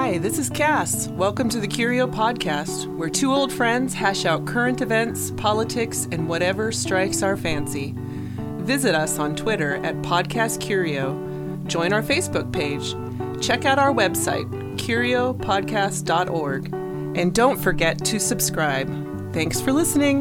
Hi, this is Cass. Welcome to the Curio Podcast, where two old friends hash out current events, politics, and whatever strikes our fancy. Visit us on Twitter at Podcast Curio. Join our Facebook page. Check out our website, curiopodcast.org. And don't forget to subscribe. Thanks for listening.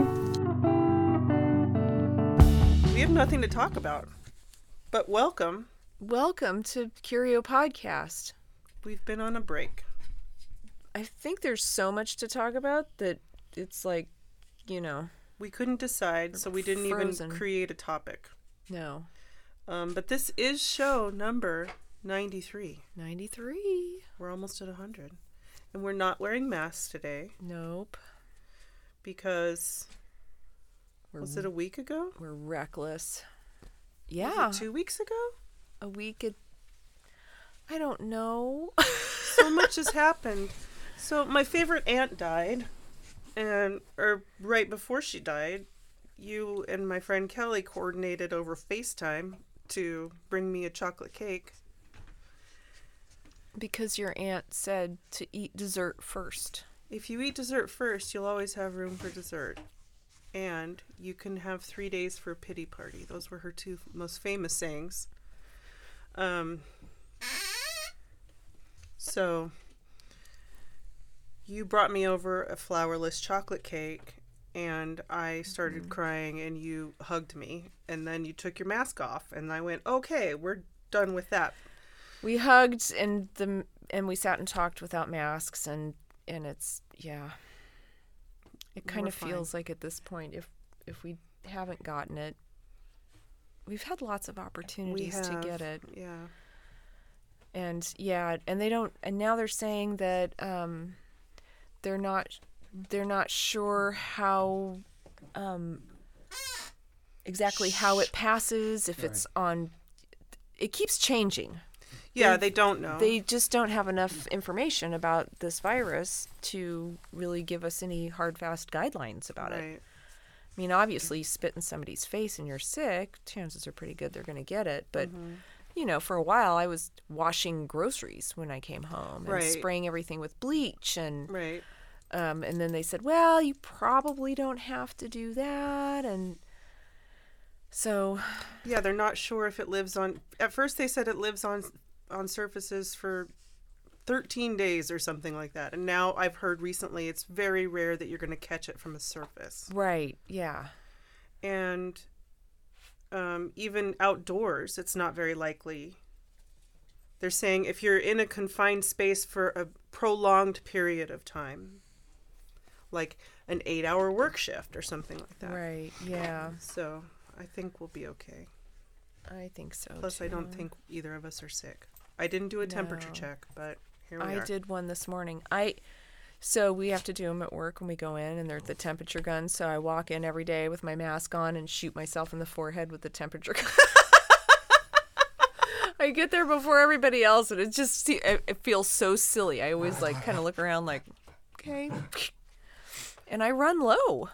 We have nothing to talk about, but welcome. Welcome to Curio Podcast. We've been on a break. I think there's so much to talk about that it's like, we couldn't decide, so we didn't even create a topic. No. But this is show number 93. 93. We're almost at 100. And we're not wearing masks today. Nope. Because, was it a week ago? We're reckless. Yeah. Was it 2 weeks ago? A week. I don't know. So much has happened. So my favorite aunt died. Or right before she died, you and my friend Kelly coordinated over FaceTime to bring me a chocolate cake. Because your aunt said to eat dessert first. If you eat dessert first, you'll always have room for dessert. And you can have 3 days for a pity party. Those were her two most famous sayings. So you brought me over a flourless chocolate cake, and I started crying, and you hugged me, and then you took your mask off, and I went, okay, we're done with that. We hugged and we sat and talked without masks, and it's, yeah. It kind of feels like at this point, if we haven't gotten it, we've had lots of opportunities to get it. Yeah. And they don't, and now they're saying that they're not sure how exactly how it passes, if it's on, it keeps changing. Yeah, they don't know. They just don't have enough information about this virus to really give us any hard, fast guidelines about it. I mean, obviously, you spit in somebody's face and you're sick, chances are pretty good they're going to get it. But, for a while, I was washing groceries when I came home and spraying everything with bleach. And then they said, well, you probably don't have to do that. And so... Yeah, they're not sure if it lives on... At first, they said it lives on surfaces for 13 days or something like that. And now I've heard recently it's very rare that you're going to catch it from a surface. Right, yeah. And even outdoors, it's not very likely. They're saying if you're in a confined space for a prolonged period of time, like an 8-hour work shift or something like that. Right, yeah. So I think we'll be okay. I think so, Plus, too. I don't think either of us are sick. I didn't do a temperature check, but here we are. I did one this morning. So we have to do them at work when we go in, and they're the temperature guns. So I walk in every day with my mask on and shoot myself in the forehead with the temperature gun. I get there before everybody else, and it feels so silly. I always kind of look around like, okay. And I run low.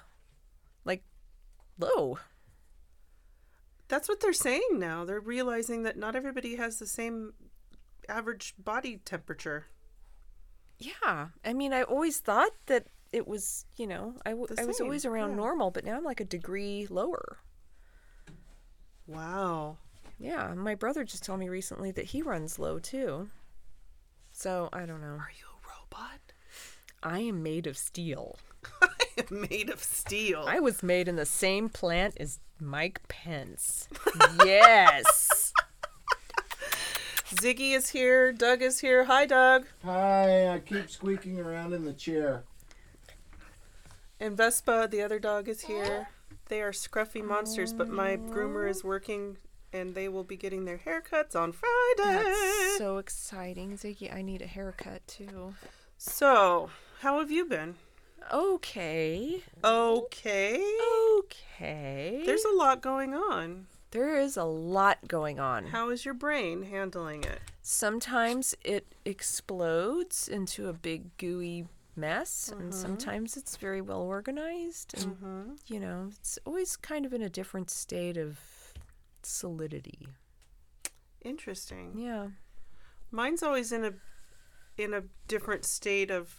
Low. That's what they're saying now. They're realizing that not everybody has the same average body temperature. Yeah. I mean, I always thought that it was, I was always around normal, but now I'm like a degree lower. Wow. Yeah. My brother just told me recently that he runs low, too. So, I don't know. Are you a robot? I am made of steel. I am made of steel. I was made in the same plant as Mike Pence. Yes. Ziggy is here. Doug is here. Hi, Doug. Hi. I keep squeaking around in the chair. And Vespa, the other dog, is here. They are scruffy monsters, but my groomer is working, and they will be getting their haircuts on Friday. That's so exciting, Ziggy. I need a haircut, too. So, how have you been? Okay. There's a lot going on. There is a lot going on. How is your brain handling it? Sometimes it explodes into a big gooey mess, and sometimes it's very well organized. And, it's always kind of in a different state of solidity. Interesting. Yeah. Mine's always in a in a different state of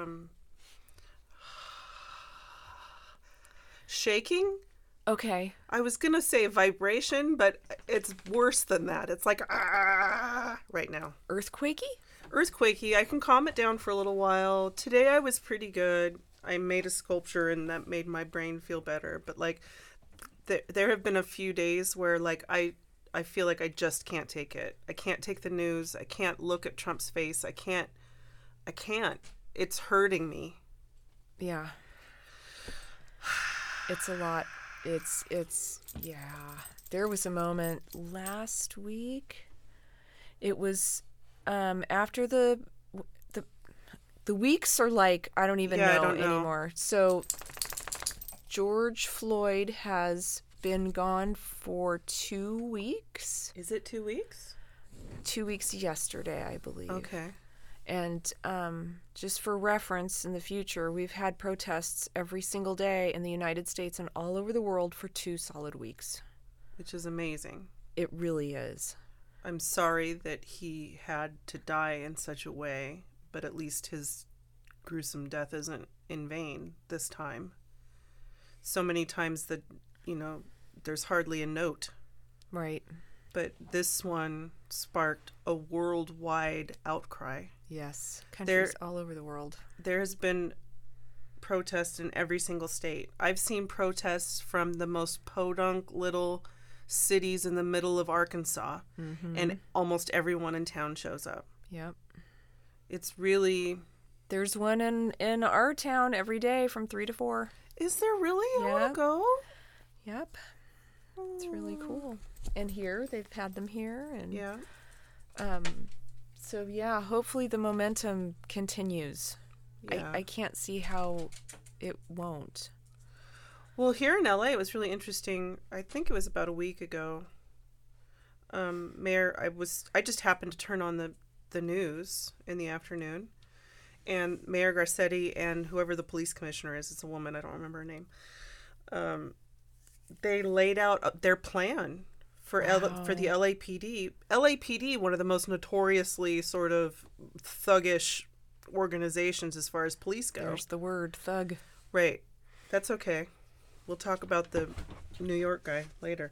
shaking. Okay. I was going to say vibration, but it's worse than that. It's like, right now. Earthquakey? Earthquakey. I can calm it down for a little while. Today I was pretty good. I made a sculpture and that made my brain feel better. But like, there have been a few days where like I feel like I just can't take it. I can't take the news. I can't look at Trump's face. I can't. It's hurting me. Yeah. It's a lot. It's yeah. There was a moment last week. It was after the weeks are like I don't even know anymore. So George Floyd has been gone for 2 weeks. Is it 2 weeks? 2 weeks yesterday, I believe. Okay. And just for reference, in the future, we've had protests every single day in the United States and all over the world for 2 solid weeks. Which is amazing. It really is. I'm sorry that he had to die in such a way, but at least his gruesome death isn't in vain this time. So many times that, there's hardly a note. Right. But this one sparked a worldwide outcry. Yes. Countries all over the world. There has been protests in every single state. I've seen protests from the most podunk little cities in the middle of Arkansas, and almost everyone in town shows up. Yep. It's really... There's one in our town every day from 3 to 4. Is there really? Yeah. I want to go. Yep. It's really cool. And here, they've had them here. And yeah. So, yeah, hopefully the momentum continues. Yeah. I can't see how it won't. Well, here in LA, it was really interesting. I think it was about a week ago. I just happened to turn on the news in the afternoon, and Mayor Garcetti and whoever the police commissioner is, it's a woman, I don't remember her name. They laid out their plan for the LAPD. LAPD, one of the most notoriously sort of thuggish organizations as far as police go. There's the word, thug. Right. That's okay. We'll talk about the New York guy later.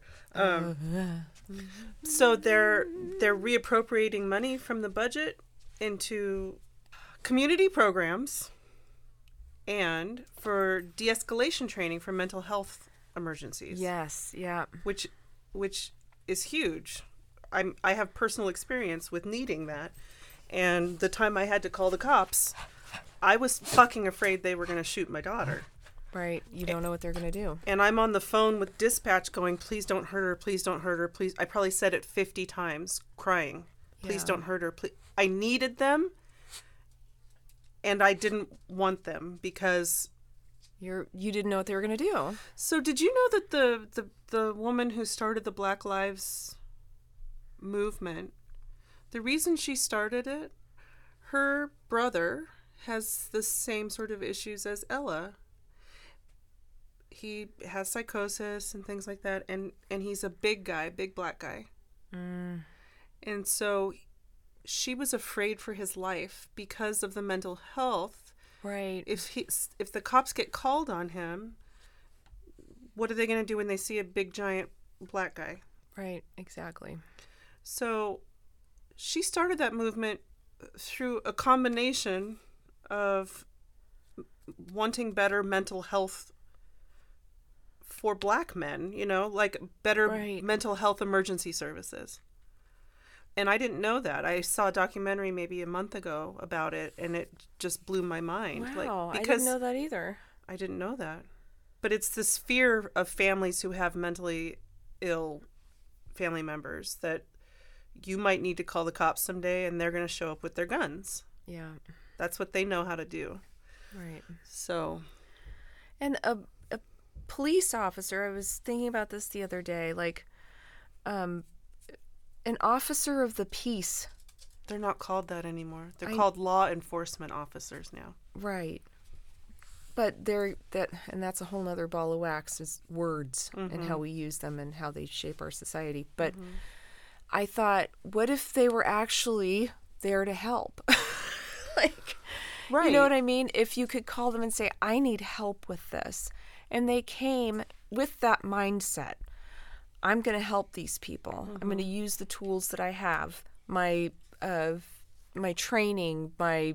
So they're reappropriating money from the budget into community programs and for de-escalation training for mental health emergencies. Yes, yeah. Which is huge. I have personal experience with needing that. And the time I had to call the cops, I was fucking afraid they were going to shoot my daughter. Right. You don't know what they're going to do. And I'm on the phone with dispatch going, please don't hurt her. Please don't hurt her. Please. I probably said it 50 times, crying. Please don't hurt her. Please. I needed them. And I didn't want them because... You didn't know what they were going to do. So did you know that the woman who started the Black Lives movement, the reason she started it, her brother has the same sort of issues as Ella. He has psychosis and things like that, and he's a big guy, big black guy. Mm. And so she was afraid for his life because of the mental health. Right. If the cops get called on him, what are they going to do when they see a big giant black guy? Right, exactly. So she started that movement through a combination of wanting better mental health for black men, like better mental health emergency services. And I didn't know that. I saw a documentary maybe a month ago about it, and it just blew my mind. Wow, I didn't know that either. I didn't know that. But it's this fear of families who have mentally ill family members that you might need to call the cops someday, and they're going to show up with their guns. Yeah. That's what they know how to do. Right. So. And a police officer, I was thinking about this the other day, an officer of the peace. They're not called that anymore. They're called law enforcement officers now. Right. But that's a whole nother ball of wax, is words and how we use them and how they shape our society. But I thought, what if they were actually there to help? Like, Right. you know what I mean? If you could call them and say, I need help with this. And they came with that mindset. I'm going to help these people. I'm going to use the tools that I have, my training, my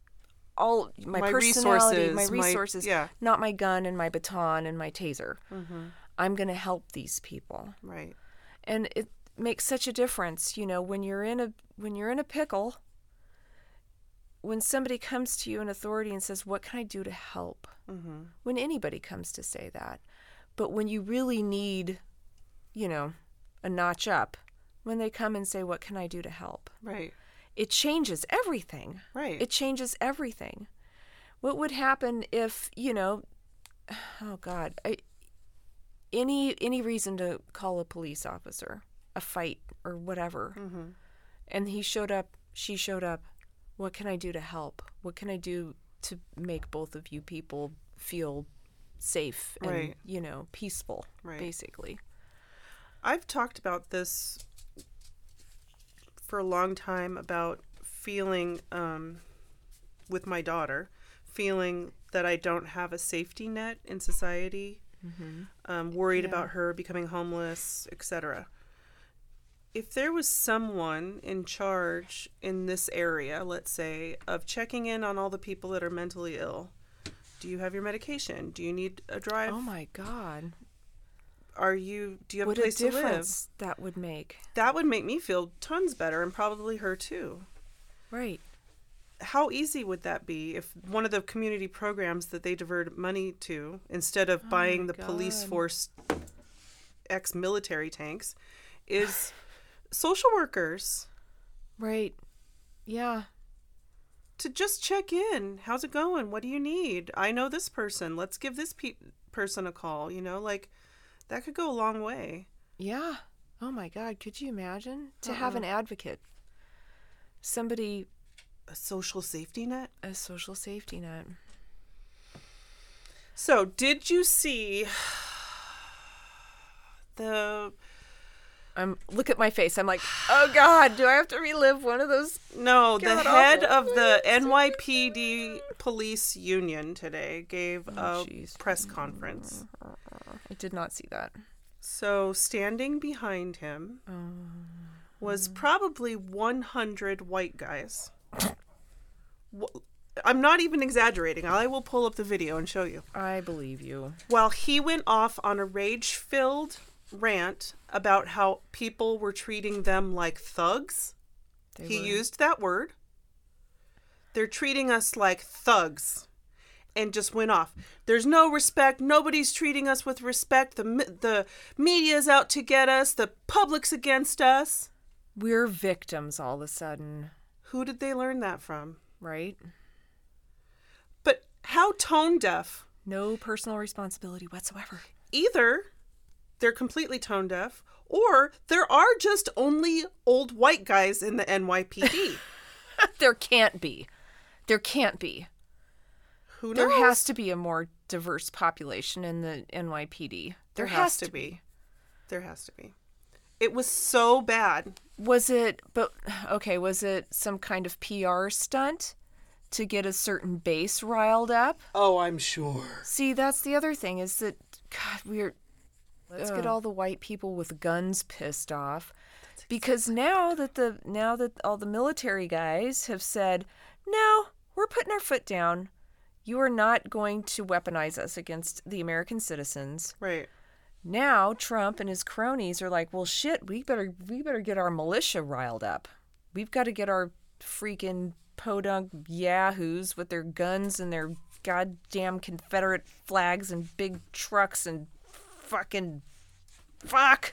personality, my resources, not my gun and my baton and my taser. I'm going to help these people. Right. And it makes such a difference, when you're in a pickle, when somebody comes to you in authority and says, what can I do to help? When anybody comes to say that. But when you really need, a notch up, when they come and say, what can I do to help? Right. It changes everything. Right. It changes everything. What would happen if, oh God, any reason to call a police officer, a fight or whatever, and he showed up, she showed up, what can I do to help? What can I do to make both of you people feel safe and, peaceful, basically? I've talked about this for a long time, about feeling, with my daughter, feeling that I don't have a safety net in society, worried about her becoming homeless, etc. If there was someone in charge in this area, let's say, of checking in on all the people that are mentally ill, do you have your medication? Do you need a drive? Oh my God. Do you have a place to live? What a difference that would make. That would make me feel tons better, and probably her too. Right. How easy would that be if one of the community programs that they divert money to, instead of buying the police force ex-military tanks, is social workers? Right. Yeah. To just check in. How's it going? What do you need? I know this person. Let's give this person a call. That could go a long way. Yeah. Oh my God. Could you imagine? To have an advocate. Somebody. A social safety net? A social safety net. So, did you see look at my face. I'm like, oh God, do I have to relive one of those? No, the head of the NYPD police union today gave a press conference. I did not see that. So standing behind him was probably 100 white guys. I'm not even exaggerating. I will pull up the video and show you. I believe you. While he went off on a rage-filled rant about how people were treating them like thugs. He used that word. They're treating us like thugs. And just went off. There's no respect. Nobody's treating us with respect. The media's out to get us. The public's against us. We're victims all of a sudden. Who did they learn that from? Right? But how tone deaf? No personal responsibility whatsoever. Either they're completely tone deaf, or there are just only old white guys in the NYPD. There can't be. There can't be. Who knows? There has to be a more diverse population in the NYPD. There has to be. There has to be. It was so bad. Was it some kind of PR stunt to get a certain base riled up? Oh, I'm sure. See, that's the other thing is that, God, let's get all the white people with guns pissed off. Because now that all the military guys have said, no, we're putting our foot down. You are not going to weaponize us against the American citizens. Right. Now Trump and his cronies are like, well, shit, we better get our militia riled up. We've got to get our freaking podunk yahoos with their guns and their goddamn Confederate flags and big trucks and fucking fuck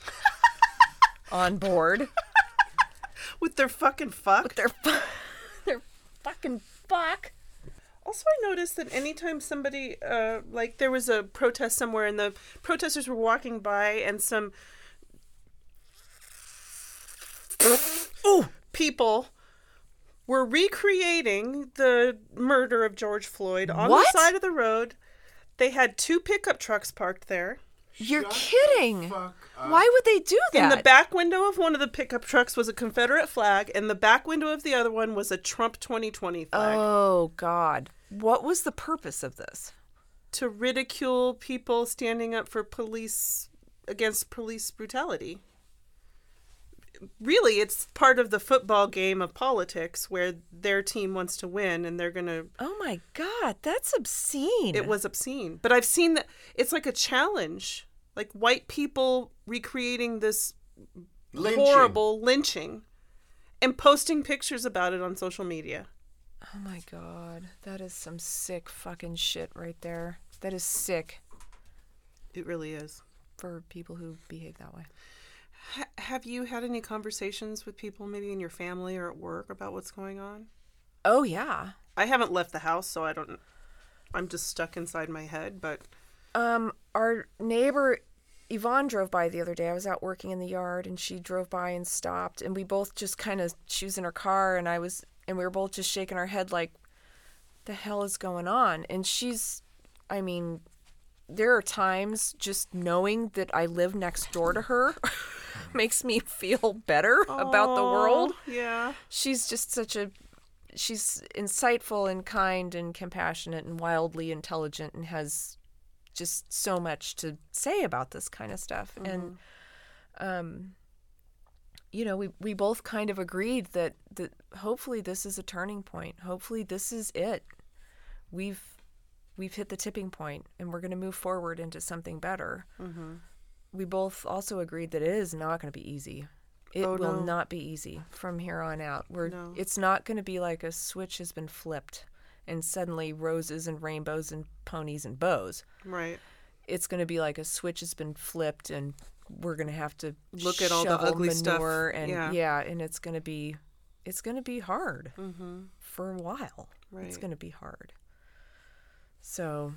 on board. With their fucking fuck? With their fucking fuck. Also, I noticed that anytime somebody, there was a protest somewhere and the protesters were walking by and some people were recreating the murder of George Floyd on the side of the road. They had 2 pickup trucks parked there. You're kidding. Fuck up. Why would they do that? In the back window of one of the pickup trucks was a Confederate flag, and the back window of the other one was a Trump 2020 flag. Oh, God. What was the purpose of this? To ridicule people standing up for against police brutality. Really, it's part of the football game of politics where their team wants to win and they're going to... Oh, my God. That's obscene. It was obscene. But I've seen that it's like a challenge. Like white people recreating this horrible lynching and posting pictures about it on social media. Oh, my God. That is some sick fucking shit right there. That is sick. It really is. For people who behave that way. Have you had any conversations with people maybe in your family or at work about what's going on? Oh, yeah. I haven't left the house, so I'm just stuck inside my head, but... Our neighbor, Yvonne, drove by the other day. I was out working in the yard, and she drove by and stopped, and we both just she was in her car, and we were both just shaking our head like, the hell is going on? And there are times just knowing that I live next door to her makes me feel better about the world. Yeah. She's just she's insightful and kind and compassionate and wildly intelligent and has just so much to say about this kind of stuff. Mm-hmm. And, we both kind of agreed that hopefully this is a turning point. Hopefully this is it. We've hit the tipping point and we're going to move forward into something better. Mm-hmm. We both also agreed that it is not going to be easy. It will not be easy from here on out. It's not going to be like a switch has been flipped and suddenly roses and rainbows and ponies and bows. Right. It's going to be like a switch has been flipped and we're going to have to look at all the ugly stuff. And and it's going to be hard for a while. Right. It's going to be hard. So,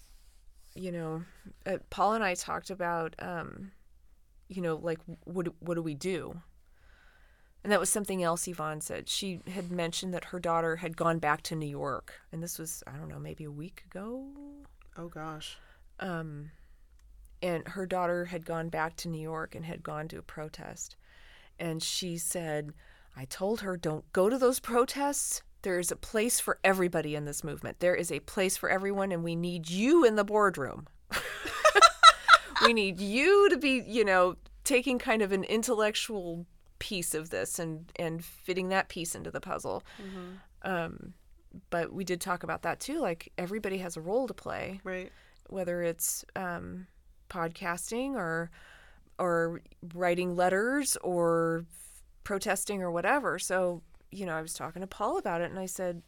Paul and I talked about, like, what do we do? And that was something else Yvonne said. She had mentioned that her daughter had gone back to New York. And this was, I don't know, maybe a week ago. Oh, gosh. And her daughter had gone back to New York and had gone to a protest. And she said, I told her, don't go to those protests. There is a place for everybody in this movement. There is a place for everyone, and we need you in the boardroom. We need you to be, taking kind of an intellectual piece of this and fitting that piece into the puzzle. Mm-hmm. But we did talk about that too. Like everybody has a role to play, right? Whether it's podcasting or writing letters or protesting or whatever. So. I was talking to Paul about it and I said,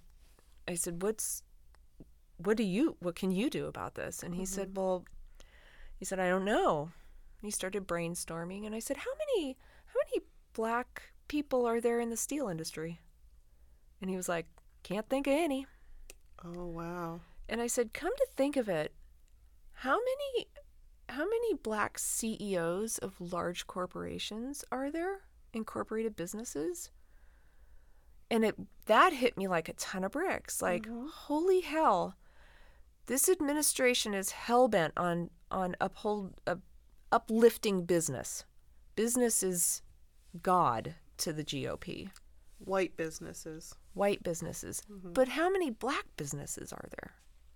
what can you do about this? And he said, I don't know. And he started brainstorming and I said, how many black people are there in the steel industry? And he was like, can't think of any. Oh, wow. And I said, come to think of it, how many black CEOs of large corporations are there, incorporated businesses? And that hit me like a ton of bricks. Like, holy hell, this administration is hell-bent on uplifting business. Business is God to the GOP. White businesses. Mm-hmm. But how many black businesses are there?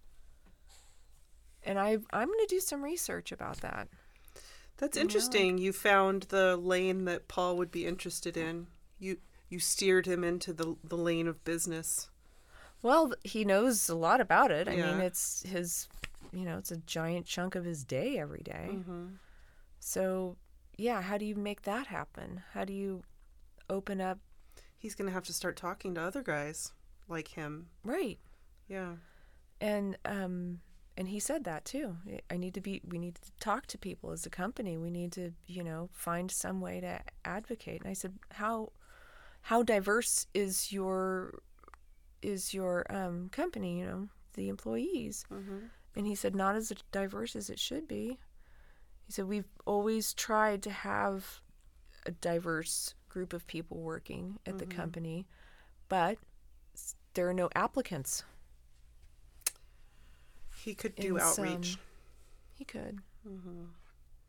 And I'm going to do some research about that. That's interesting. You found the lane that Paul would be interested in. You steered him into the lane of business. Well, he knows a lot about it. I mean, it's his, it's a giant chunk of his day every day. Mm-hmm. So, how do you make that happen? How do you open up? He's going to have to start talking to other guys like him. Right. Yeah. And he said that too. We need to talk to people as a company. We need to, find some way to advocate. And I said, how diverse is your company, the employees? Mm-hmm. And he said, not as diverse as it should be. He said, we've always tried to have a diverse group of people working at the company, but there are no applicants. He could do outreach. He could. Mm-hmm.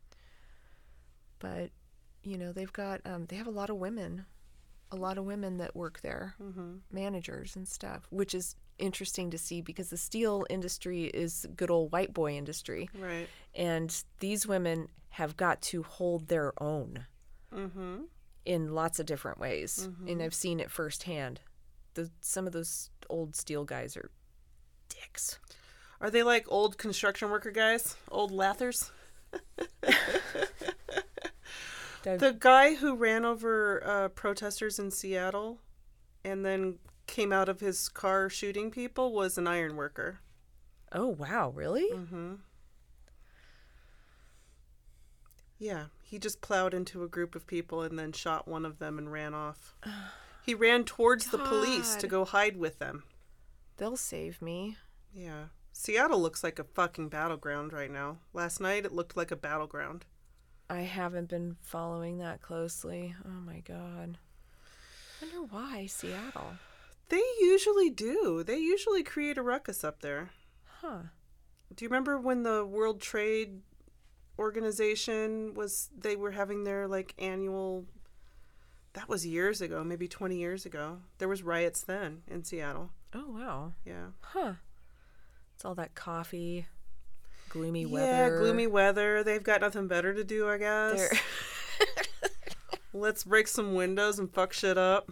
But, they've got, they have a lot of women that work there, managers and stuff, which is interesting to see because the steel industry is good old white boy industry. Right. And these women have got to hold their own in lots of different ways. And I've seen it firsthand. Some of those old steel guys are dicks. Are they like old construction worker guys? Old lathers? The guy who ran over protesters in Seattle and then came out of his car shooting people was an iron worker. Oh, wow. Really? Mm-hmm. Yeah. He just plowed into a group of people and then shot one of them and ran off. He ran towards the police to go hide with them. They'll save me. Yeah. Seattle looks like a fucking battleground right now. Last night it looked like a battleground. I haven't been following that closely. Oh my God. I wonder why Seattle. They usually do. They usually create a ruckus up there. Huh. Do you remember when the World Trade Organization they were having their like annual, that was years ago, maybe 20 years ago. There was riots then in Seattle. Oh, wow. Yeah. Huh. It's all that coffee, gloomy weather. Yeah, gloomy weather. They've got nothing better to do, I guess. Let's break some windows and fuck shit up.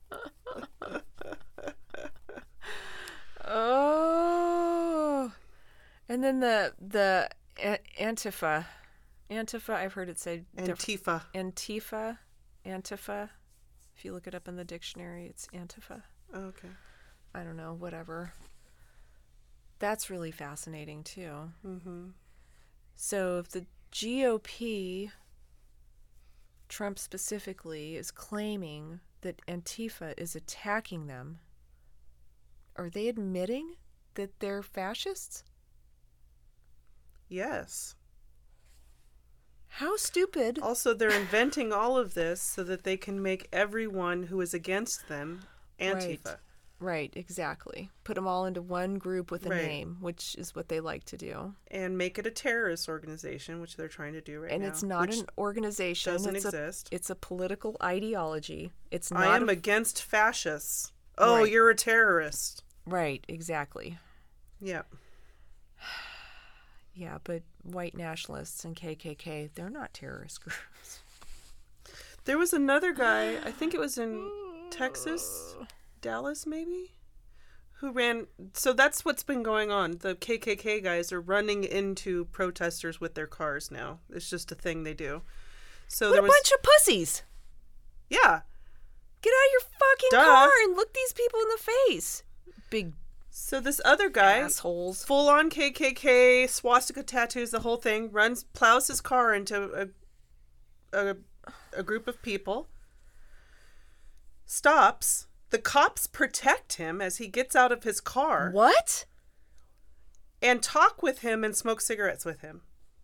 Oh. And then the Antifa. Antifa, I've heard it say... Antifa. Antifa. If you look it up in the dictionary, it's Antifa. Oh, okay. I don't know, whatever. That's really fascinating, too. Mm-hmm. So if the GOP, Trump specifically, is claiming that Antifa is attacking them, are they admitting that they're fascists? Yes. How stupid. Also, they're inventing all of this so that they can make everyone who is against them Antifa. Right, exactly. Put them all into one group with a name, which is what they like to do. And make it a terrorist organization, which they're trying to do right now. And it's not an organization. Doesn't exist. It's a political ideology. It's not. I am against fascists. Oh, Right. You're a terrorist. Right, exactly. Yeah. Yeah, but white nationalists and KKK, they're not terrorist groups. There was another guy, I think it was in Texas, Dallas maybe, who ran. So that's what's been going on. The KKK guys are running into protesters with their cars now. It's just a thing they do. So What a bunch of pussies. Yeah. Get out of your fucking car and look these people in the face. Big So this other guy, assholes. full on KKK, swastika tattoos, the whole thing, plows his car into a group of people, stops. The cops protect him as he gets out of his car. What? And talk with him and smoke cigarettes with him.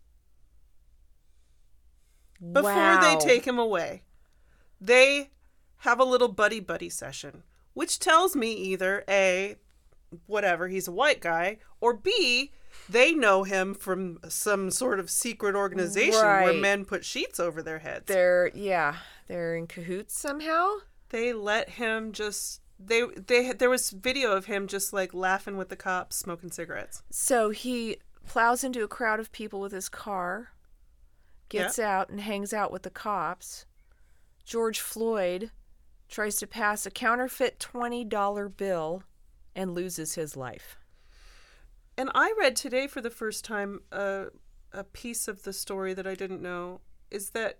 Before they take him away. They have a little buddy-buddy session, which tells me either A, whatever, he's a white guy, or B, they know him from some sort of secret organization where men put sheets over their heads. They're in cahoots somehow. They let him just there was video of him just like laughing with the cops, smoking cigarettes. So he plows into a crowd of people with his car, gets out and hangs out with the cops. George Floyd tries to pass a counterfeit $20 bill and loses his life. And I read today for the first time a piece of the story that I didn't know, is that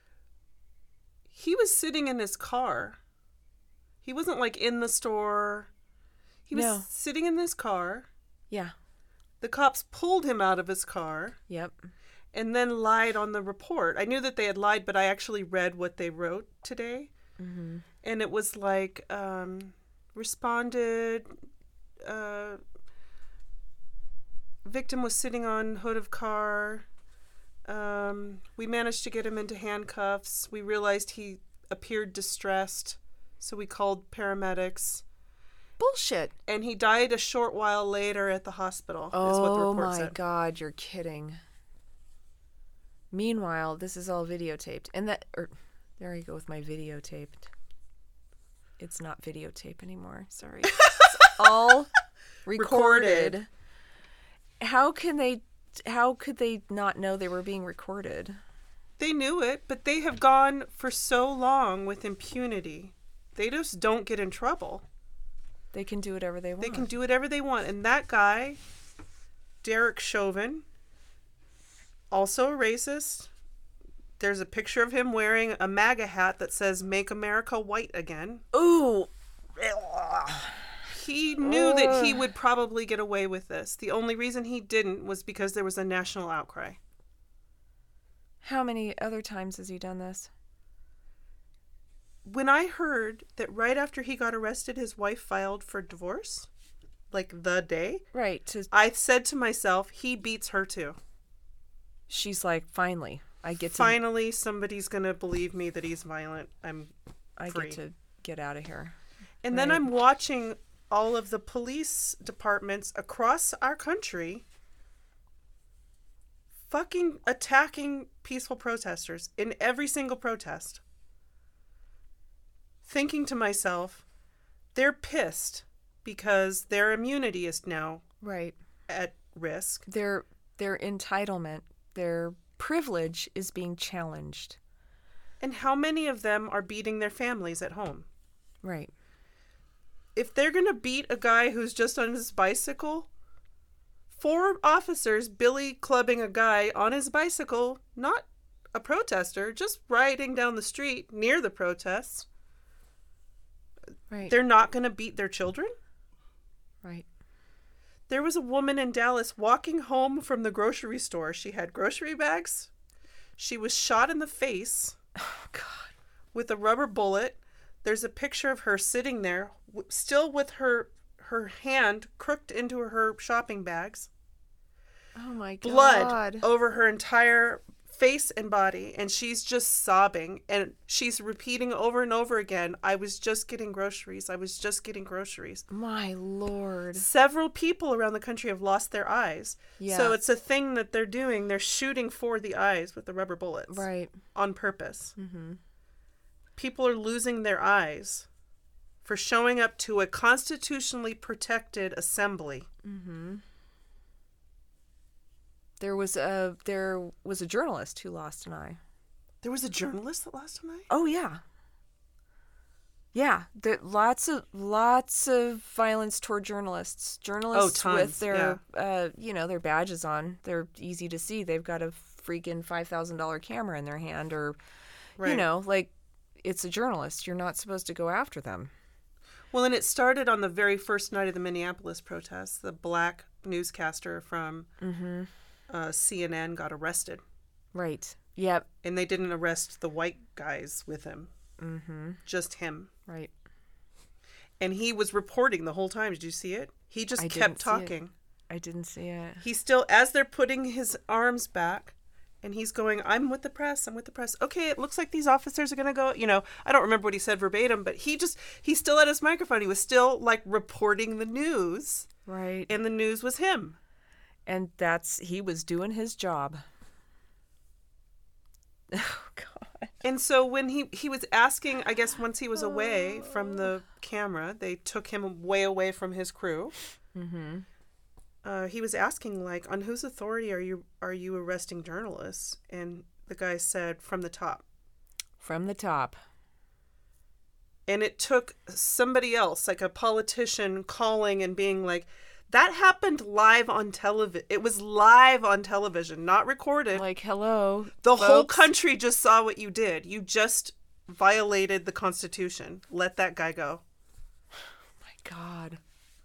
he was sitting in his car. He wasn't like in the store. He was sitting in his car. Yeah. The cops pulled him out of his car. Yep. And then lied on the report. I knew that they had lied, but I actually read what they wrote today. Mm-hmm. And it was like, responded, victim was sitting on hood of car. We managed to get him into handcuffs. We realized he appeared distressed, so we called paramedics. Bullshit. And he died a short while later at the hospital, is what the report said. Oh my God, you're kidding. Meanwhile, this is all videotaped. And there I go with my videotaped. It's not videotape anymore. Sorry. It's all recorded. How could they not know they were being recorded? They knew it, but they have gone for so long with impunity. They just don't get in trouble. They can do whatever they want. They can do whatever they want. And that guy, Derek Chauvin, also a racist. There's a picture of him wearing a MAGA hat that says "Make America White Again." Ooh. He knew that he would probably get away with this. The only reason he didn't was because there was a national outcry. How many other times has he done this? When I heard that right after he got arrested, his wife filed for divorce, like the day, right? I said to myself, he beats her too. She's like, finally, Finally, somebody's gonna believe me that he's violent. I get to get out of here. And then I'm watching all of the police departments across our country fucking attacking peaceful protesters in every single protest. Thinking to myself, they're pissed because their immunity is now at risk. Their entitlement, their privilege is being challenged. And how many of them are beating their families at home? Right. If they're going to beat a guy who's just on his bicycle, 4 officers billy clubbing a guy on his bicycle, not a protester, just riding down the street near the protests. Right. They're not going to beat their children? Right. There was a woman in Dallas walking home from the grocery store. She had grocery bags. She was shot in the face. Oh, God. With a rubber bullet. There's a picture of her sitting there, still with her hand crooked into her shopping bags. Oh, my God. Blood over her entire face and body, and she's just sobbing, and she's repeating over and over again, I was just getting groceries. I was just getting groceries. My Lord. Several people around the country have lost their eyes. Yeah. So it's a thing that they're doing. They're shooting for the eyes with the rubber bullets. Right. On purpose. Mm-hmm. People are losing their eyes for showing up to a constitutionally protected assembly. Mm-hmm. There was a journalist who lost an eye. There was a journalist that lost an eye? Oh, yeah. Yeah, lots of violence toward journalists. Journalists with their their badges on. They're easy to see. They've got a freaking $5,000 camera in their hand, or like, it's a journalist. You're not supposed to go after them. Well, and it started on the very first night of the Minneapolis protests. The black newscaster from CNN got arrested. Right. Yep. And they didn't arrest the white guys with him. Mm-hmm. Just him. Right. And he was reporting the whole time. Did you see it? He just kept talking. I didn't see it. He still, as they're putting his arms back, and he's going, I'm with the press. I'm with the press. Okay, it looks like these officers are going to go, I don't remember what he said verbatim, but he still had his microphone. He was still like reporting the news. Right. And the news was him. And he was doing his job. Oh, God. And so when he was asking, I guess once he was away from the camera, they took him way away from his crew. Mm-hmm. He was asking, like, on whose authority are you arresting journalists? And the guy said, from the top. From the top. And it took somebody else, like a politician, calling and being like, that happened live on television. It was live on television, not recorded. Like, hello, the folks. whole country just saw what you did. You just violated the Constitution. Let that guy go. Oh, my God.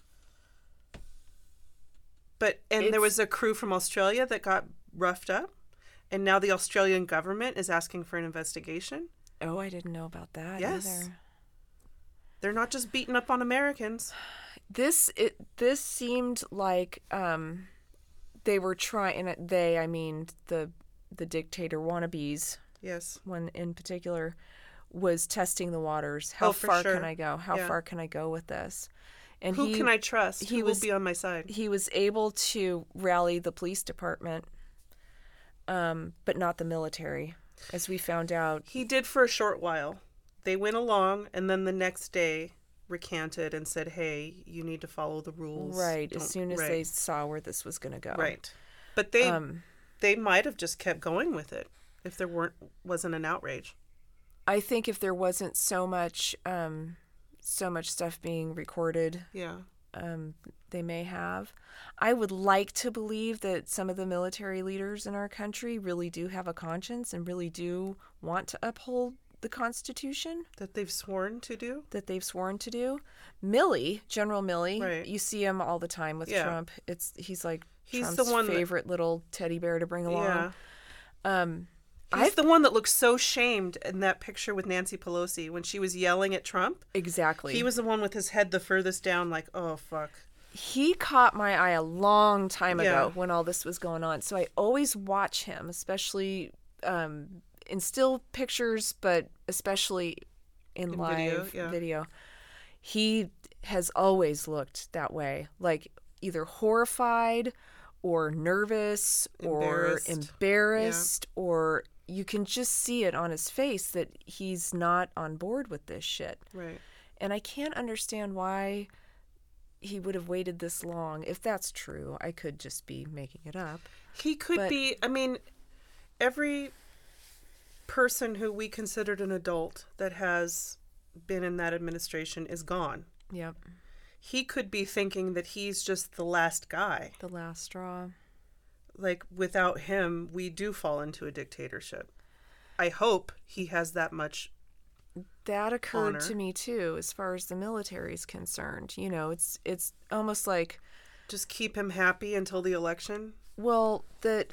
There was a crew from Australia that got roughed up, and now the Australian government is asking for an investigation. Oh, I didn't know about that either. They're not just beating up on Americans. This seemed like they were trying. I mean the dictator wannabes. Yes. One in particular was testing the waters. How far can I go? How far can I go with this? And who can I trust? Who will be on my side? He was able to rally the police department but not the military, as we found out. He did for a short while. They went along, and then the next day recanted and said, hey, you need to follow the rules. Right, as soon as they saw where this was going to go. Right. But they might have just kept going with it if there wasn't an outrage. I think if there wasn't so much stuff being recorded, they may have. I would like to believe that some of the military leaders in our country really do have a conscience and really do want to uphold the Constitution. That they've sworn to do? Milley, General Milley, right. You see him all the time with Trump. He's like Trump's the one favorite little teddy bear to bring along. Yeah. He's the one that looked so shamed in that picture with Nancy Pelosi when she was yelling at Trump. Exactly. He was the one with his head the furthest down, like, oh, fuck. He caught my eye a long time ago when all this was going on. So I always watch him, especially in still pictures, but especially in live video. He has always looked that way, like either horrified or nervous or embarrassed, or you can just see it on his face that he's not on board with this shit. Right. And I can't understand why he would have waited this long. If that's true, I could just be making it up. He could be, I mean, every person who we considered an adult that has been in that administration is gone. Yep. He could be thinking that he's just the last guy. The last straw. Like, without him, we do fall into a dictatorship. I hope he has that much that occurred honor. To me, too, as far as the military is concerned. You know, it's almost like... Just keep him happy until the election? Well, that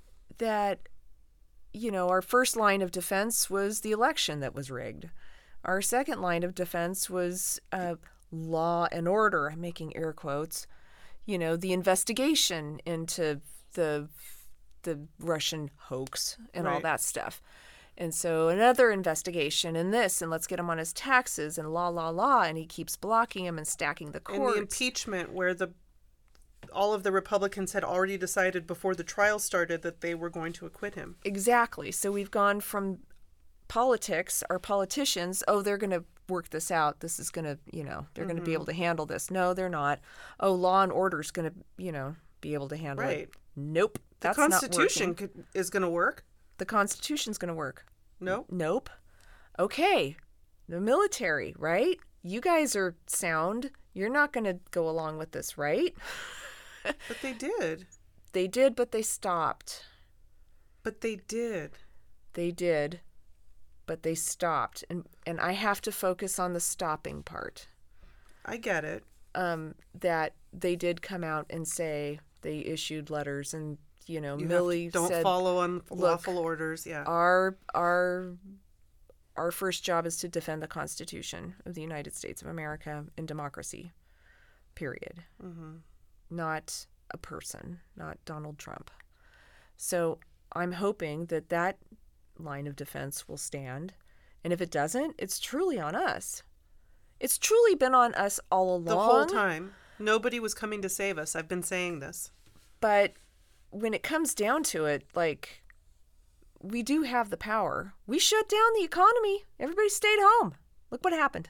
you know, our first line of defense was the election that was rigged. Our second line of defense was law and order, I'm making air quotes, you know, the investigation into the Russian hoax and all that stuff. And so another investigation and this, and let's get him on his taxes and la, and he keeps blocking him and stacking the courts. And the impeachment where all of the Republicans had already decided before the trial started that they were going to acquit him. Exactly. So we've gone from politics, our politicians, they're going to work this out. This is going to, you know, they're going to be able to handle this. No, they're not. Law and order is going to, you know, be able to handle it. Nope. That's not working. The Constitution is going to work. The Constitution's going to work. Nope. Okay. The military, right? You guys are sound. You're not going to go along with this, right? But they did. They did, but they stopped. But they did. They did, but they stopped. And I have to focus on the stopping part. I get it. That they did come out and say they issued letters and, you know, Milley said, don't follow unlawful orders. Yeah. Our first job is to defend the Constitution of the United States of America and democracy, period. Mm-hmm. Not a person, not Donald Trump. So I'm hoping that line of defense will stand. And if it doesn't, it's truly on us. It's truly been on us all along. The whole time. Nobody was coming to save us. I've been saying this. But when it comes down to it, like, we do have the power. We shut down the economy. Everybody stayed home. Look what happened.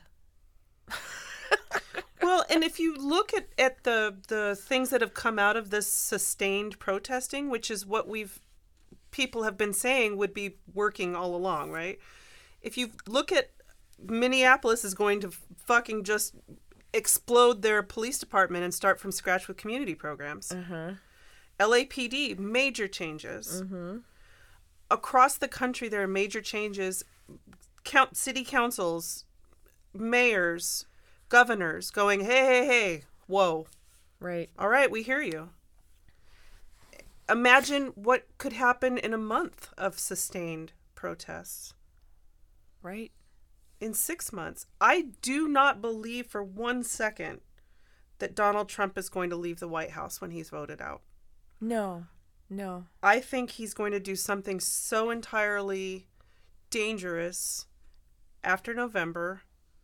Well, and if you look at the things that have come out of this sustained protesting, which is what people have been saying would be working all along, right? If you look at Minneapolis is going to fucking just explode their police department and start from scratch with community programs. Mm-hmm. LAPD, major changes. Mm-hmm. Across the country, there are major changes. City councils, mayors, governors going, hey, whoa. Right. All right, we hear you. Imagine what could happen in a month of sustained protests. Right. In 6 months. I do not believe for 1 second that Donald Trump is going to leave the White House when he's voted out. No. I think he's going to do something so entirely dangerous after November.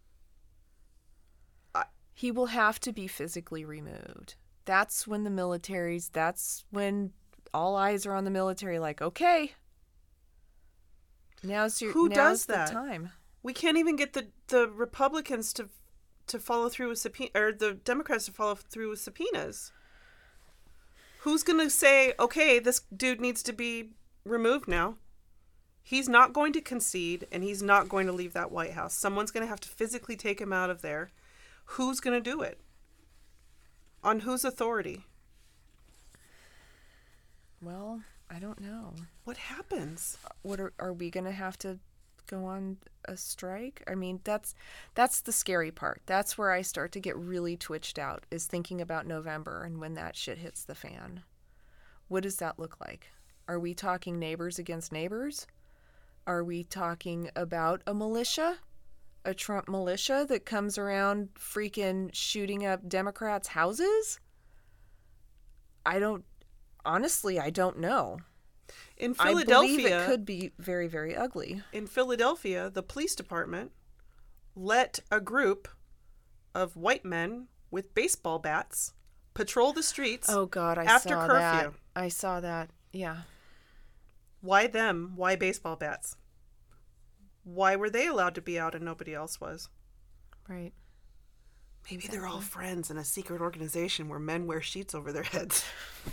He will have to be physically removed. That's when that's when all eyes are on the military. Like, okay, now's Who does the that? time. We can't even get the Republicans to follow through with or the Democrats to follow through with subpoenas. Who's going to say, okay, this dude needs to be removed now? He's not going to concede, and he's not going to leave that White House. Someone's going to have to physically take him out of there. Who's going to do it? On whose authority? Well, I don't know. What happens? What are we going to have to go on a strike? I mean, that's the scary part. That's where I start to get really twitched out, is thinking about November and when that shit hits the fan. What does that look like? Are we talking neighbors against neighbors? Are we talking about a militia? A Trump militia that comes around freaking shooting up Democrats' houses? Honestly, I don't know. In Philadelphia, I believe it could be very, very ugly. In Philadelphia, the police department let a group of white men with baseball bats patrol the streets. Oh God, after saw curfew. That. I saw that. Yeah. Why them? Why baseball bats? Why were they allowed to be out and nobody else was? Right. Maybe they're all friends in a secret organization where men wear sheets over their heads.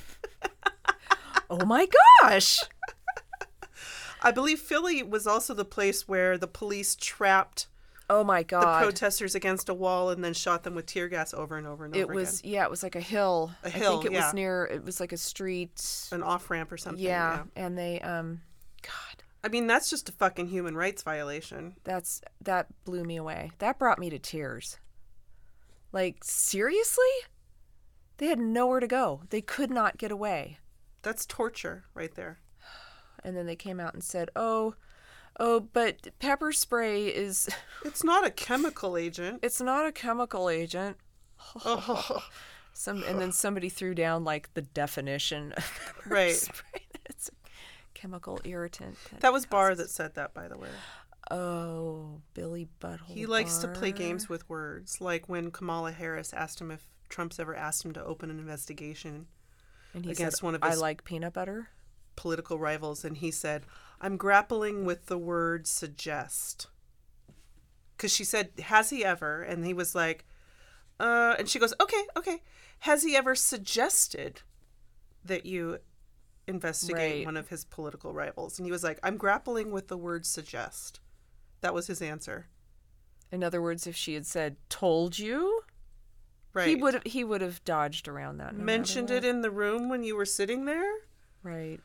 Oh my gosh! I believe Philly was also the place where the police trapped oh my God. the protesters against a wall and then shot them with tear gas over and over and over again. It was like a hill. A hill, I think it was like a street. An off-ramp or something. Yeah. And they, God. I mean, that's just a fucking human rights violation. That blew me away. That brought me to tears. Like, seriously? They had nowhere to go. They could not get away. That's torture right there. And then they came out and said, oh, but pepper spray is... It's not a chemical agent. It's not a chemical agent. Oh. And then somebody threw down, like, the definition of pepper Right. spray. It's a chemical irritant. That was Barr that said that, by the way. Oh, Billy Butthole He likes to Barr. play games with words, like when Kamala Harris asked him if Trump's ever asked him to open an investigation And he against said, one of his I like peanut butter. political rivals, and he said, I'm grappling with the word suggest. Because she said, has he ever? And he was like, and she goes, okay. Has he ever suggested that you investigate Right. one of his political rivals? And he was like, I'm grappling with the word suggest. That was his answer. In other words, if she had said, told you, Right. he would have dodged around that. Mentioned it in the room when you were sitting there. Right.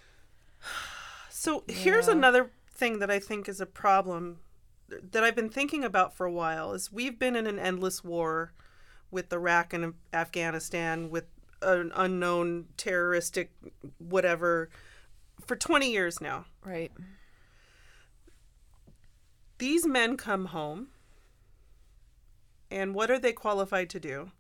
So here's another thing that I think is a problem that I've been thinking about for a while is we've been in an endless war with Iraq and Afghanistan with an unknown terroristic whatever for 20 years now. Right. These men come home, and what are they qualified to do?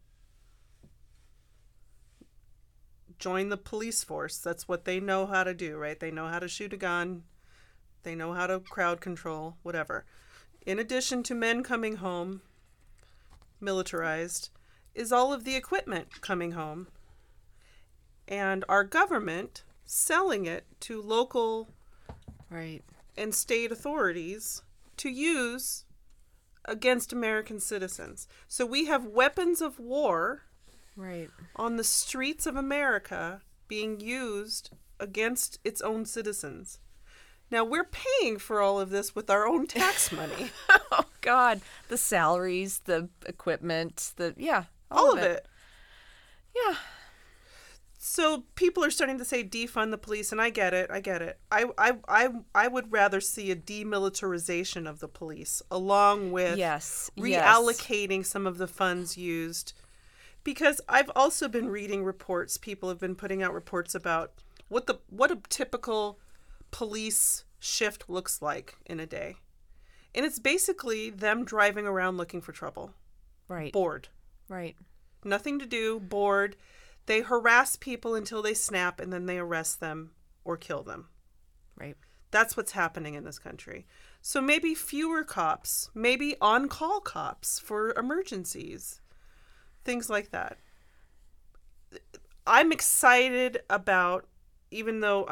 Join the police force. That's what they know how to do, right? They know how to shoot a gun. They know how to crowd control, whatever. In addition to men coming home, militarized, is all of the equipment coming home. And our government selling it to local Right. and state authorities to use against American citizens. So we have weapons of war Right. on the streets of America being used against its own citizens. Now, we're paying for all of this with our own tax money. Oh God, the salaries, the equipment, all of it. Yeah. So people are starting to say defund the police, and I get it. I would rather see a demilitarization of the police along with reallocating some of the funds used. Because I've also been reading reports, people have been putting out reports about what a typical police shift looks like in a day. And it's basically them driving around looking for trouble. Right. Bored. Right. Nothing to do, bored. They harass people until they snap, and then they arrest them or kill them. Right. That's what's happening in this country. So maybe fewer cops, maybe on-call cops for emergencies. Things like that. I'm excited about even though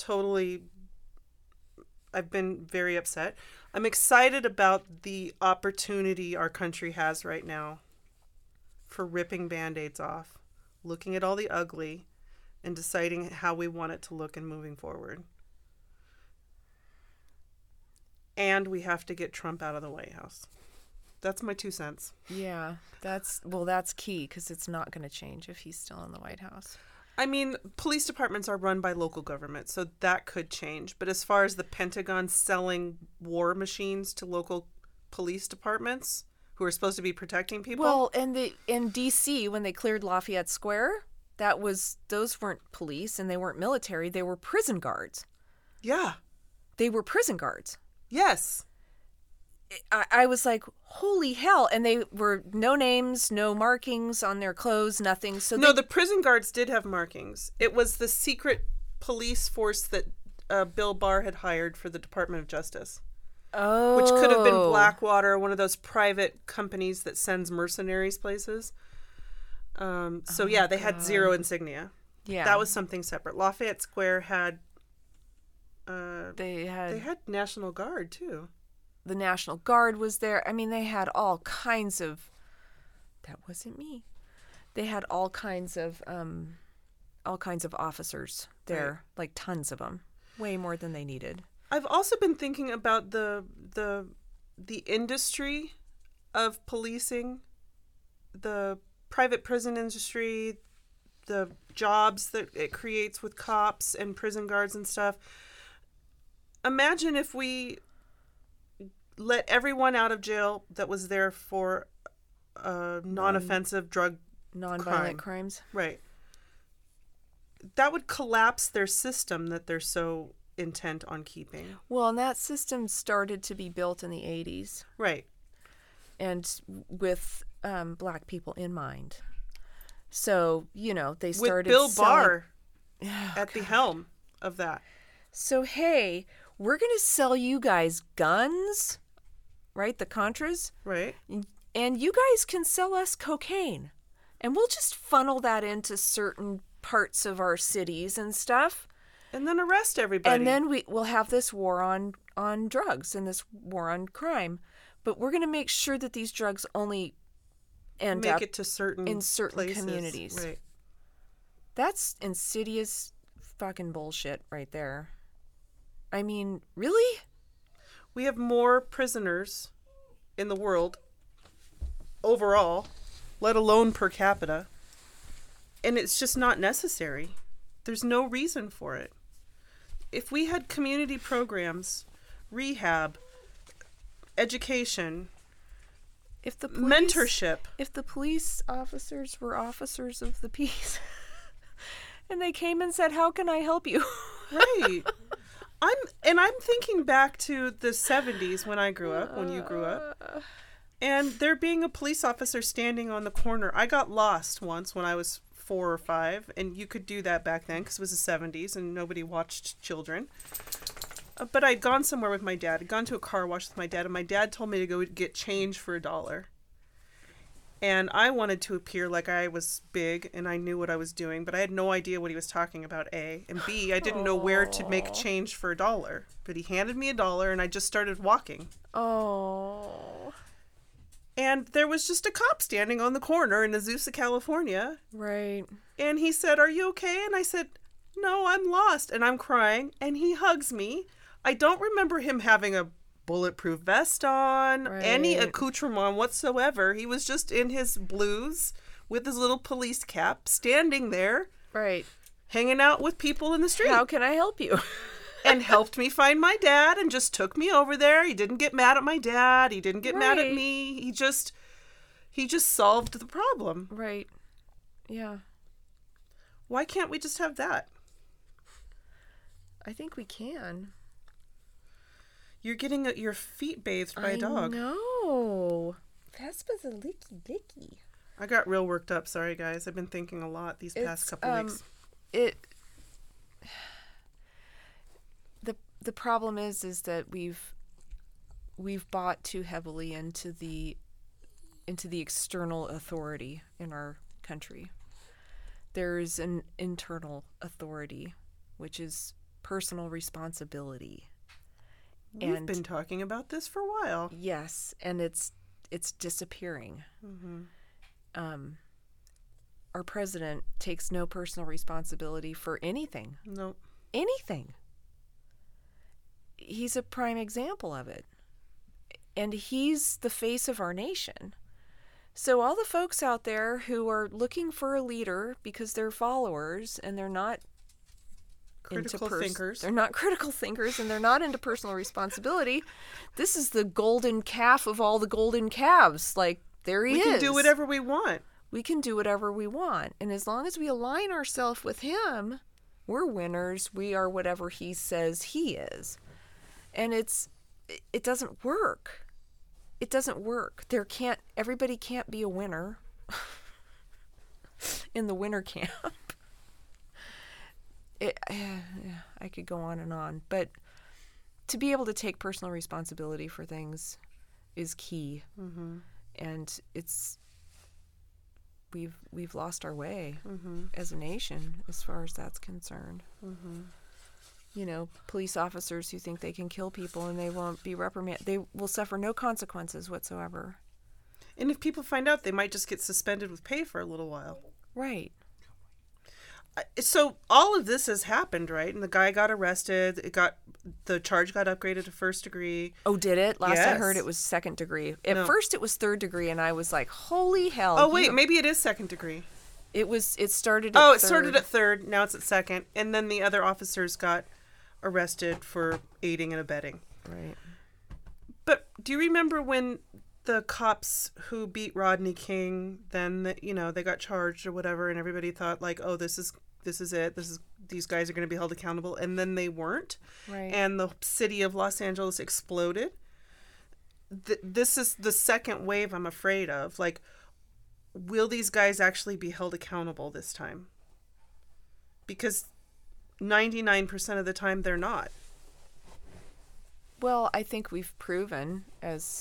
I've been very upset, I'm excited about the opportunity our country has right now for ripping Band-Aids off, looking at all the ugly, and deciding how we want it to look and moving forward. And we have to get Trump out of the White House. That's my 2 cents. Yeah, that's key, because it's not going to change if he's still in the White House. I mean, police departments are run by local government, so that could change. But as far as the Pentagon selling war machines to local police departments who are supposed to be protecting people. Well, and in D.C., when they cleared Lafayette Square, those weren't police and they weren't military. They were prison guards. Yeah. They were prison guards. Yes. I was like, holy hell. And they were no names, no markings on their clothes, nothing. So no, the prison guards did have markings. It was the secret police force that Bill Barr had hired for the Department of Justice. Oh. Which could have been Blackwater, one of those private companies that sends mercenaries places. They had zero insignia. Yeah. That was something separate. Lafayette Square had... They had National Guard, too. The National Guard was there. I mean, they had all kinds of... That wasn't me. They had all kinds of officers there, right. Like tons of them. Way more than they needed. I've also been thinking about the industry of policing, the private prison industry, the jobs that it creates with cops and prison guards and stuff. Imagine if we let everyone out of jail that was there for non-offensive drug non-violent crimes. Right. That would collapse their system that they're so intent on keeping. Well, and that system started to be built in the 80s. Right. And with black people in mind. So, they started with Bill Barr at the helm of that. So, hey, we're going to sell you guys guns, right? The Contras. Right. And you guys can sell us cocaine. And we'll just funnel that into certain parts of our cities and stuff. And then arrest everybody. And then we'll have this war on drugs and this war on crime. But we're going to make sure that these drugs only end up it to certain places. Communities. Right. That's insidious fucking bullshit right there. I mean, really? We have more prisoners in the world overall, let alone per capita. And it's just not necessary. There's no reason for it. If we had community programs, rehab, education, mentorship. If the police officers were officers of the peace and they came and said, "How can I help you?" Right. I'm thinking back to the 70s when I grew up, when you grew up. And there being a police officer standing on the corner. I got lost once when I was 4 or 5, and you could do that back then because it was the 70s and nobody watched children. But I'd gone somewhere with my dad. I'd gone to a car wash with my dad, and my dad told me to go get change for $1. And I wanted to appear like I was big and I knew what I was doing, but I had no idea what he was talking about, A. And B, I didn't know where to make change for $1. But he handed me $1 and I just started walking. Oh. And there was just a cop standing on the corner in Azusa, California. Right. And he said, "Are you okay?" And I said, "No, I'm lost." And I'm crying. And he hugs me. I don't remember him having a bulletproof vest on, any accoutrement whatsoever. He was just in his blues with his little police cap, standing there, right, hanging out with people in the street. How can I help you? And helped me find my dad and just took me over there. He didn't get mad at my dad. He didn't get mad at me. He just solved the problem. Right. Yeah. Why can't we just have that? I think we can. You're getting your feet bathed by a dog. No. Vespa's a licky licky. I got real worked up. Sorry, guys. I've been thinking a lot these past couple weeks. The problem is that we've bought too heavily into the external authority in our country. There's an internal authority which is personal responsibility. We've been talking about this for a while. Yes, and it's disappearing. Our president takes no personal responsibility for anything. Nope. Anything. He's a prime example of it. And he's the face of our nation. So all the folks out there who are looking for a leader because they're followers and they're not critical thinkers. They're not critical thinkers and they're not into personal responsibility. This is the golden calf of all the golden calves. Like, there he is. We can do whatever we want. We can do whatever we want. And as long as we align ourselves with him, we're winners. We are whatever he says he is. And it doesn't work. It doesn't work. Everybody can't be a winner in the winter camp. I could go on and on, but to be able to take personal responsibility for things is key. And we've lost our way as a nation as far as that's concerned. You know, police officers who think they can kill people and they won't be reprimanded, they will suffer no consequences whatsoever. And if people find out, they might just get suspended with pay for a little while. Right. So all of this has happened, right? And the guy got arrested. The charge got upgraded to first degree. Oh, did it? Last I Yes. heard it was second degree. At No. first it was third degree, and I was like, holy hell. Oh, wait, maybe it is second degree. It started at Oh, third. it started at third. Now it's at second. And then the other officers got arrested for aiding and abetting. Right. But do you remember when the cops who beat Rodney King, then, they got charged or whatever, and everybody thought, like, oh, this is it. These guys are going to be held accountable. And then they weren't. Right. And the city of Los Angeles exploded. This is the second wave I'm afraid of. Like, will these guys actually be held accountable this time? Because 99% of the time they're not. Well, I think we've proven as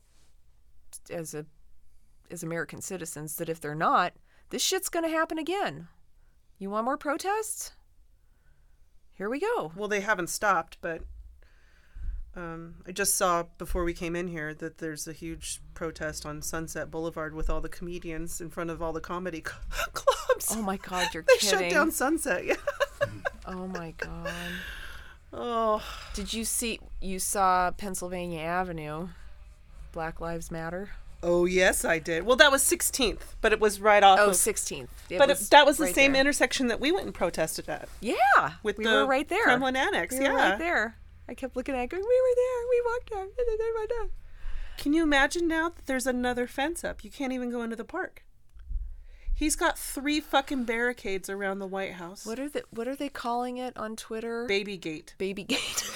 American citizens that if they're not, this shit's going to happen again. You want more protests? Here we go. Well, they haven't stopped, but I just saw before we came in here that there's a huge protest on Sunset Boulevard with all the comedians in front of all the comedy clubs. Oh my God, you're They kidding. shut down Sunset, yeah. Oh my God. Oh. Did you saw Pennsylvania Avenue, Black Lives Matter? Oh, yes, I did. Well, that was 16th, but it was right off of... 16th. That was the right same there. intersection that we went and protested at. Yeah. With we the were right there. Kremlin Annex, We yeah. were right there. I kept looking at it going, we were there. We walked there. Can you imagine now that there's another fence up? You can't even go into the park. He's got 3 fucking barricades around the White House. What are they calling it on Twitter? Babygate. Babygate.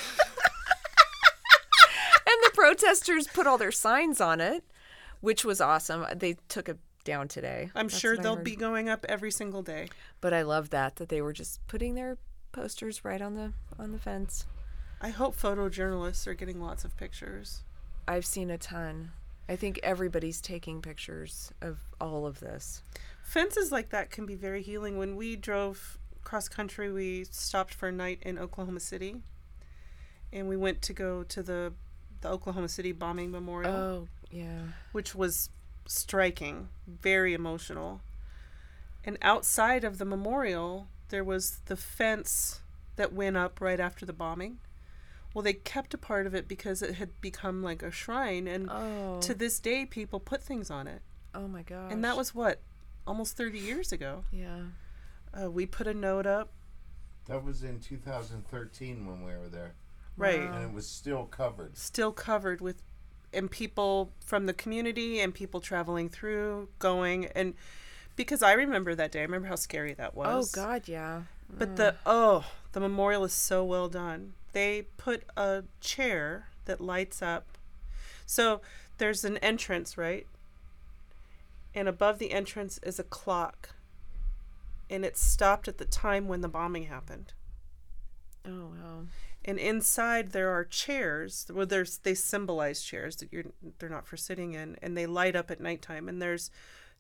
And the protesters put all their signs on it, which was awesome. They took it down today. I'm That's sure what I they'll heard. be going up every single day. But I love that they were just putting their posters right on the fence. I hope photojournalists are getting lots of pictures. I've seen a ton. I think everybody's taking pictures of all of this. Fences like that can be very healing. When we drove cross country, we stopped for a night in Oklahoma City. And we went to go to the Oklahoma City bombing memorial. Oh, yeah. Which was striking, very emotional. And outside of the memorial, there was the fence that went up right after the bombing. Well, they kept a part of it because it had become like a shrine, and to this day, people put things on it. Oh my gosh. And that was what, almost 30 years ago. Yeah. We put a note up. That was in 2013 when we were there. Right. And it was still covered. Still covered with, and people from the community and people traveling through, going, and because I remember that day. I remember how scary that was. Oh God, yeah. But the memorial is so well done. They put a chair that lights up. So there's an entrance, right? And above the entrance is a clock. And it stopped at the time when the bombing happened. Oh wow. And inside there are chairs. Well, they symbolize chairs that they're not for sitting in, and they light up at nighttime. And there's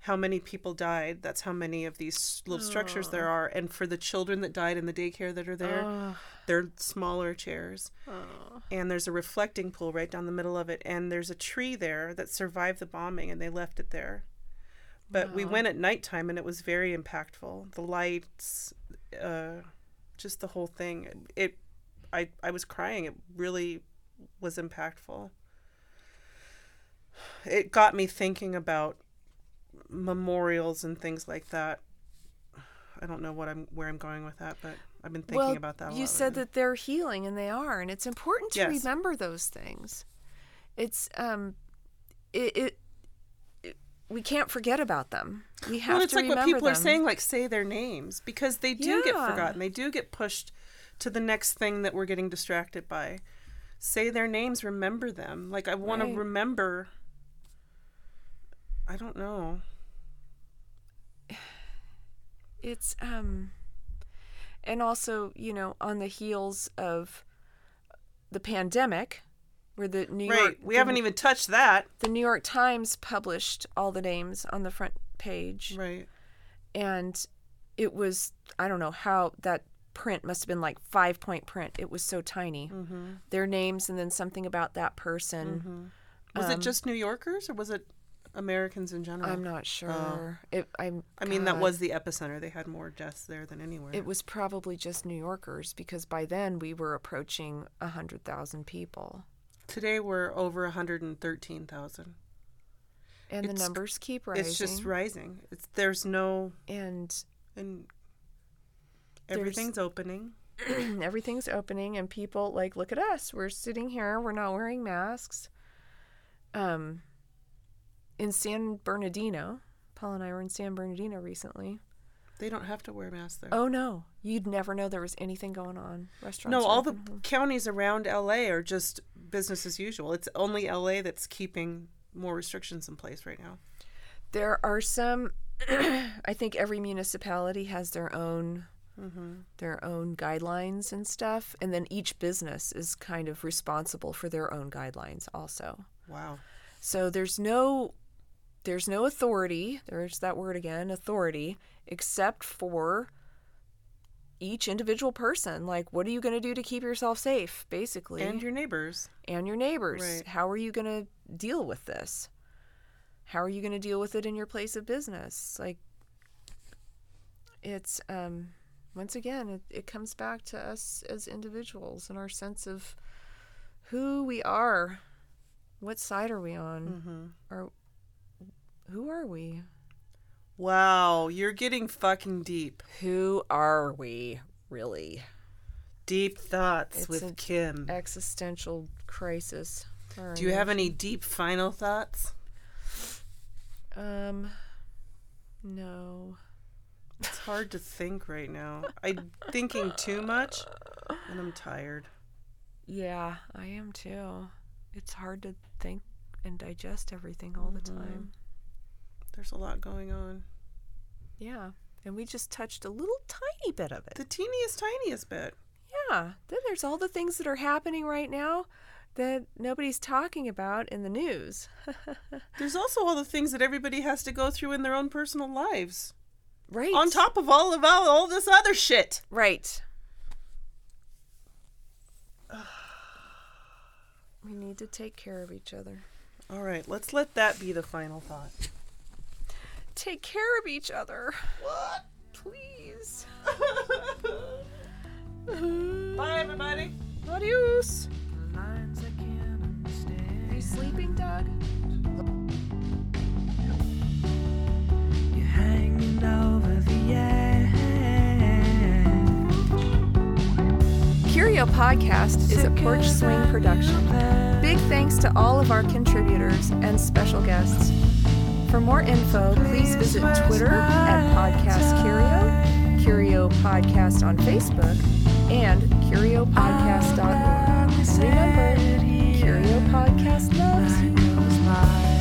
how many people died. That's how many of these little structures there are. And for the children that died in the daycare that are there, they're smaller chairs. And there's a reflecting pool right down the middle of it. And there's a tree there that survived the bombing, and they left it there. But we went at nighttime, and it was very impactful. The lights, just the whole thing. I was crying. It really was impactful. It got me thinking about memorials and things like that. I don't know where I'm going with that, but I've been thinking about that a lot. You said that they're healing, and they are, and it's important to remember those things. It's we can't forget about them. We have it's to like remember what people them. are saying, like, say their names, because they do get forgotten. They do get pushed to the next thing that we're getting distracted by. Say their names, remember them. Like, I want to remember. I don't know. It's and also, on the heels of the pandemic, where the New York, we haven't even touched that. The New York Times published all the names on the front page. Right. And it was, I don't know how, that print must have been like 5-point print. It was so tiny. Mm-hmm. Their names and then something about that person. Mm-hmm. Was it just New Yorkers, or was it Americans in general? I'm not sure. I mean, that was the epicenter. They had more deaths there than anywhere. It was probably just New Yorkers, because by then we were approaching 100,000 people. Today we're over 113,000. And the numbers keep rising. It's just rising. And everything's opening. Everything's opening, and people, like, look at us. We're sitting here. We're not wearing masks. In San Bernardino, Paul and I were in San Bernardino recently. They don't have to wear masks there. Oh, no. You'd never know there was anything going on. Restaurants. No, all the counties around LA are just business as usual. It's only LA that's keeping more restrictions in place right now. There are some, I think every municipality has their own guidelines and stuff. And then each business is kind of responsible for their own guidelines also. Wow. So there's no authority, there's that word again, authority, except for each individual person. Like, what are you going to do to keep yourself safe, basically? And your neighbors. Right. How are you going to deal with this? How are you going to deal with it in your place of business? Like, it's, once again, it comes back to us as individuals and our sense of who we are. What side are we on? Or who are we? Wow, you're getting fucking deep. Who are we, really? Deep thoughts with Kim. Existential crisis. Do you have any deep final thoughts? No. It's hard to think right now. I'm thinking too much, and I'm tired. Yeah, I am too. It's hard to think and digest everything all the time. There's a lot going on. Yeah, and we just touched a little tiny bit of it. The tiniest bit. Yeah, then there's all the things that are happening right now that nobody's talking about in the news. There's also all the things that everybody has to go through in their own personal lives. Right. On top of all this other shit. Right. We need to take care of each other. All right, let's let that be the final thought. Take care of each other. What? Please. Bye, everybody. Adios. Are you sleeping, Doug? You're hanging over the edge. Curio Podcast is a Porch Swing production. Big thanks to all of our contributors and special guests. For more info, please visit Twitter at Podcast Curio, Curio Podcast on Facebook, and CurioPodcast.org. And remember, Curio Podcast loves you.